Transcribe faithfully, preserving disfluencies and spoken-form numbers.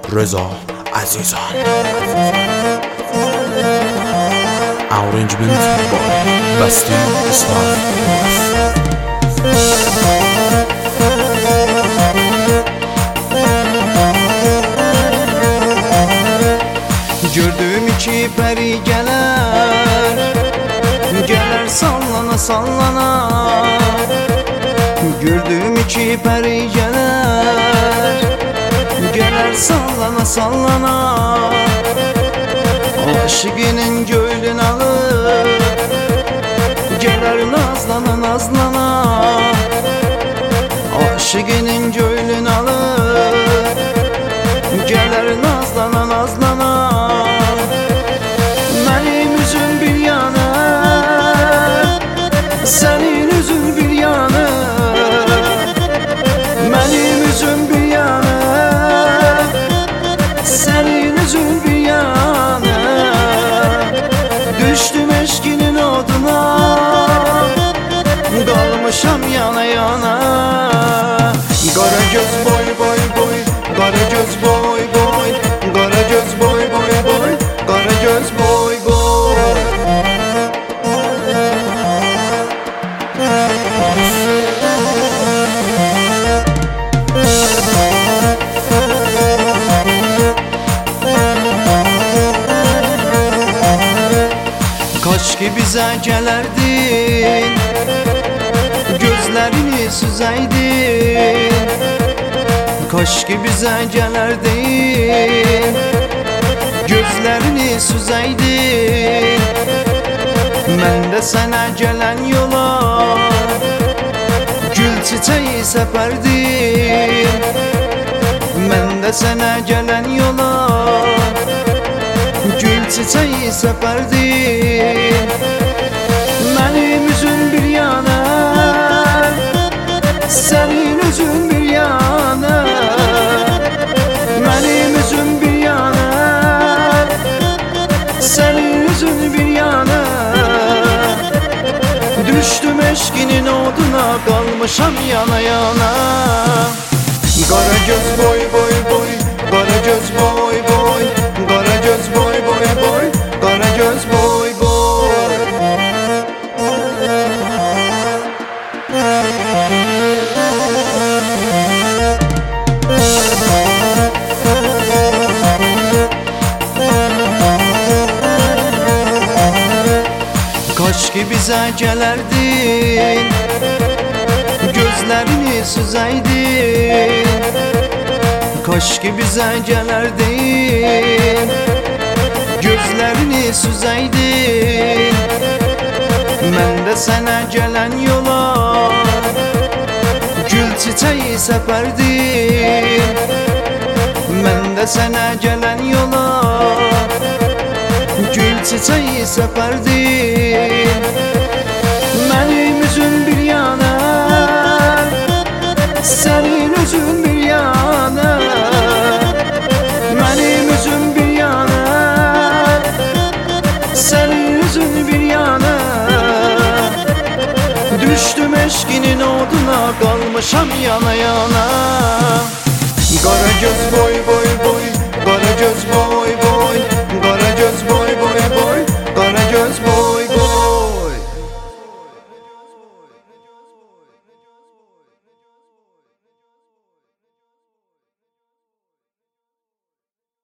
رضا عزیزان Arrangement by Basti Islam. Gördüğüm iki peri geler, geler sallana sallana. Gördüğüm iki peri geler, geler sallana sallana. Aşıkının gönlünü alır, geler nazlana nazlana. Aşıkının gönlünü alır, geler nazlana nazlana. Benim üzüm bir yana, senin üzüm bir yana. Benim üzüm bir yana, senin üzüm bir yana. Düştüm eşkinin oduna, kalmışam yana yana. Kara göz boy boy boy, kara göz boy boy, kara göz boy boy boy, kara göz boy boy. Kaç ki bize gelerdin, gözlerini süzeydin. Kaç ki bize gelerdin, gözlerini süzeydin. Ben de sana gelen yola gül çiçeği seperdim. Ben de sana gelen yola gül çiçeği seperdim. Benim üzüm bir yana, senin üzüm bir yana. Benim üzüm bir yana, senin üzüm bir yana. Düştüm eşkinin oduna, kalmışam yana yana. Kara göz boy boy boy, kara göz boy boy, kara göz boy boy boy, kara göz boy boy. Kaç ki bize gelerdin, gözlerini süzeydin. Kaç ki bize gelerdin, gözlerini süzeydin. Ben de sana gelen yola gül çiçeği seperdim. Ben de sana gelen yola gül çiçeği seperdim. Benim üzüm bir yana, senin üzüm bir yana. Benim üzüm bir yana, senin üzüm bir yana. Düştüm eşkinin oduna, kalmışam yana yana. Kara göz boy boy boy, kara göz boy